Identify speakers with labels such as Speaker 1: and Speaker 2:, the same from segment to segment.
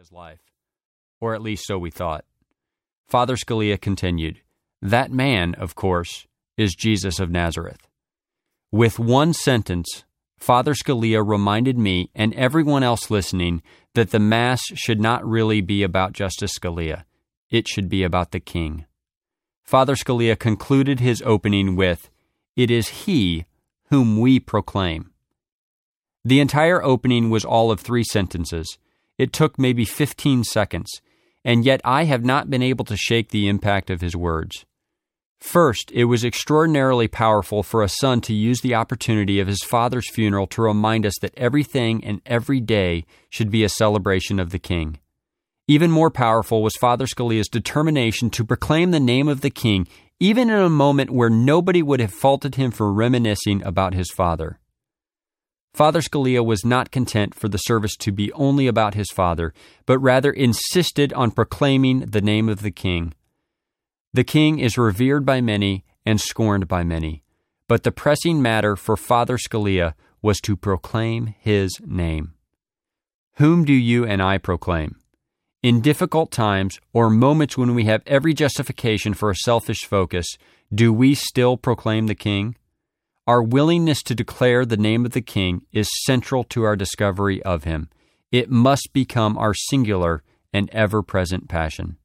Speaker 1: Scalia's life. Or at least so we thought. Father Scalia continued, "That man, of course, is Jesus of Nazareth." With one sentence, Father Scalia reminded me and everyone else listening that the Mass should not really be about Justice Scalia. It should be about the King. Father Scalia concluded his opening with, "It is He whom we proclaim." The entire opening was all of 3 sentences. It took maybe 15 seconds, and yet I have not been able to shake the impact of his words. First, it was extraordinarily powerful for a son to use the opportunity of his father's funeral to remind us that everything and every day should be a celebration of the King. Even more powerful was Father Scalia's determination to proclaim the name of the King, even in a moment where nobody would have faulted him for reminiscing about his father. Father Scalia was not content for the service to be only about his father, but rather insisted on proclaiming the name of the King. The King is revered by many and scorned by many, but the pressing matter for Father Scalia was to proclaim his name. Whom do you and I proclaim? In difficult times or moments when we have every justification for a selfish focus, do we still proclaim the King? Our willingness to declare the name of the King is central to our discovery of him. It must become our singular and ever-present passion.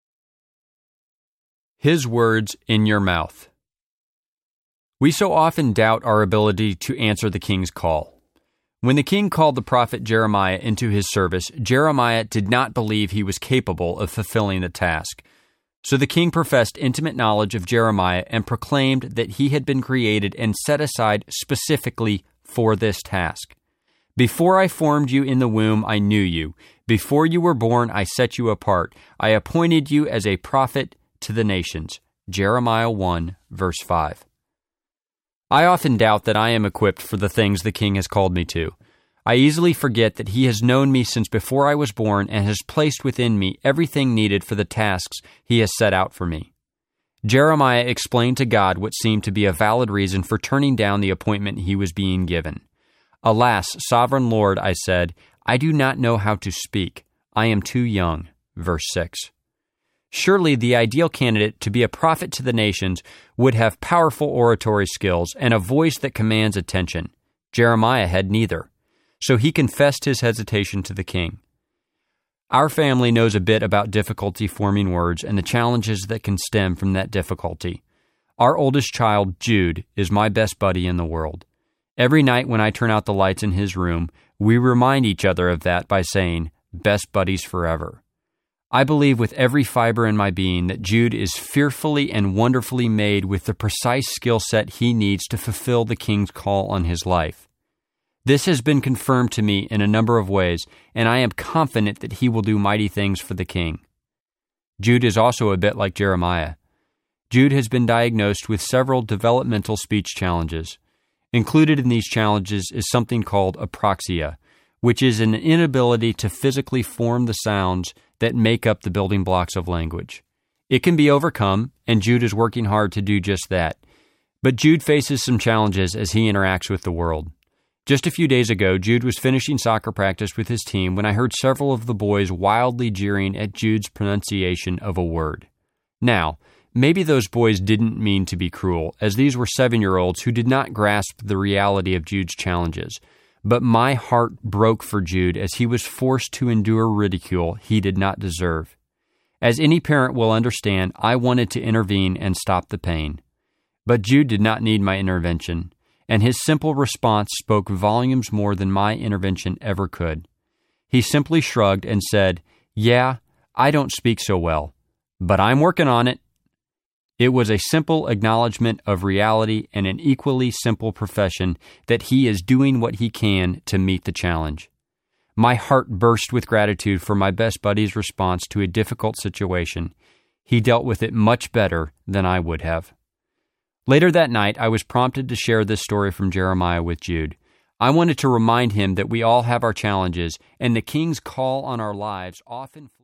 Speaker 1: His words in your mouth. We so often doubt our ability to answer the King's call. When the King called the prophet Jeremiah into his service, Jeremiah did not believe he was capable of fulfilling the task. So the King professed intimate knowledge of Jeremiah and proclaimed that he had been created and set aside specifically for this task. "Before I formed you in the womb, I knew you. Before you were born, I set you apart. I appointed you as a prophet to the nations." Jeremiah 1, verse 5. I often doubt that I am equipped for the things the King has called me to. I easily forget that he has known me since before I was born and has placed within me everything needed for the tasks he has set out for me. Jeremiah explained to God what seemed to be a valid reason for turning down the appointment he was being given. "Alas, sovereign Lord," I said, "I do not know how to speak. I am too young." Verse 6. Surely the ideal candidate to be a prophet to the nations would have powerful oratory skills and a voice that commands attention. Jeremiah had neither. So he confessed his hesitation to the King. Our family knows a bit about difficulty forming words and the challenges that can stem from that difficulty. Our oldest child, Jude, is my best buddy in the world. Every night when I turn out the lights in his room, we remind each other of that by saying, "Best buddies forever." I believe with every fiber in my being that Jude is fearfully and wonderfully made with the precise skill set he needs to fulfill the King's call on his life. This has been confirmed to me in a number of ways, and I am confident that he will do mighty things for the King. Jude is also a bit like Jeremiah. Jude has been diagnosed with several developmental speech challenges. Included in these challenges is something called apraxia, which is an inability to physically form the sounds that make up the building blocks of language. It can be overcome, and Jude is working hard to do just that. But Jude faces some challenges as he interacts with the world. Just a few days ago, Jude was finishing soccer practice with his team when I heard several of the boys wildly jeering at Jude's pronunciation of a word. Now, maybe those boys didn't mean to be cruel, as these were 7-year-olds who did not grasp the reality of Jude's challenges. But my heart broke for Jude as he was forced to endure ridicule he did not deserve. As any parent will understand, I wanted to intervene and stop the pain. But Jude did not need my intervention, and his simple response spoke volumes more than my intervention ever could. He simply shrugged and said, "Yeah, I don't speak so well, but I'm working on it." It was a simple acknowledgement of reality and an equally simple profession that he is doing what he can to meet the challenge. My heart burst with gratitude for my best buddy's response to a difficult situation. He dealt with it much better than I would have. Later that night, I was prompted to share this story from Jeremiah with Jude. I wanted to remind him that we all have our challenges, and the King's call on our lives often